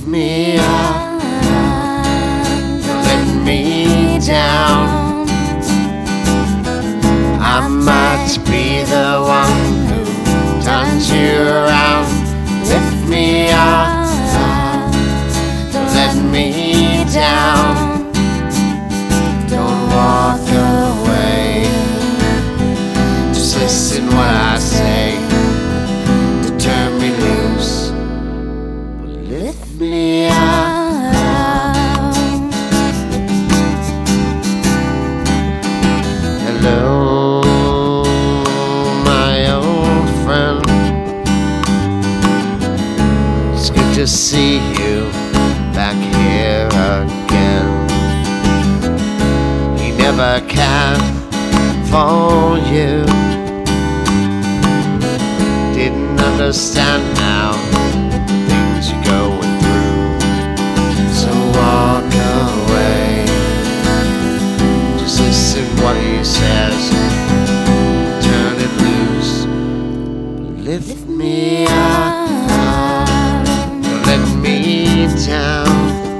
lift me up, let me down. I might be the one who turns you around. Lift me up, let me down. Don't walk away, just listen what I say to turn me loose. Lift me up. Hello, my old friend. It's good to see you back here again. He never can for you. Didn't understand now things you're going through. So walk away, just listen what he says, turn it loose. Lift me up, let me down.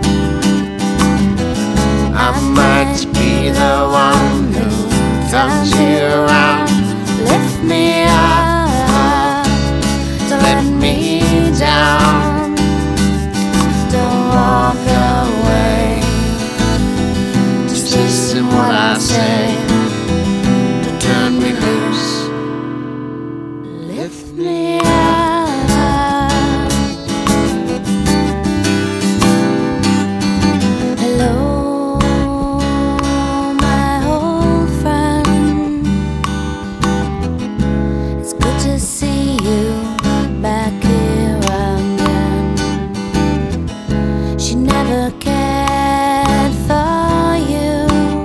I might be the one who turns you around. Lift me up, let me down. Don't walk away, just listen what I say to turn me loose. Lift me up. Hello, my old friend. It's good to see you back here again. She never cared for you,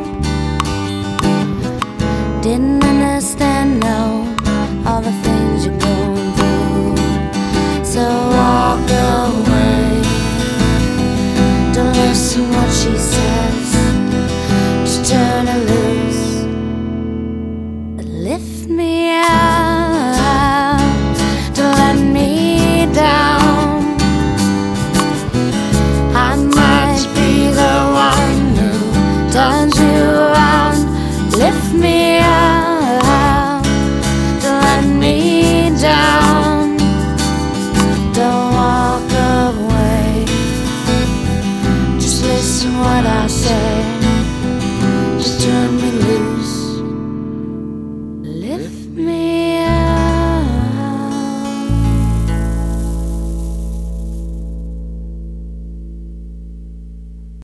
didn't understand, no, all the things you're going through. So walk away, don't listen what she says, just turn her loose. Lift me up, don't let me down. I might be the one who turns you around. Lift me up, don't let me down. Don't walk away, just listen what I say, just turn me loose.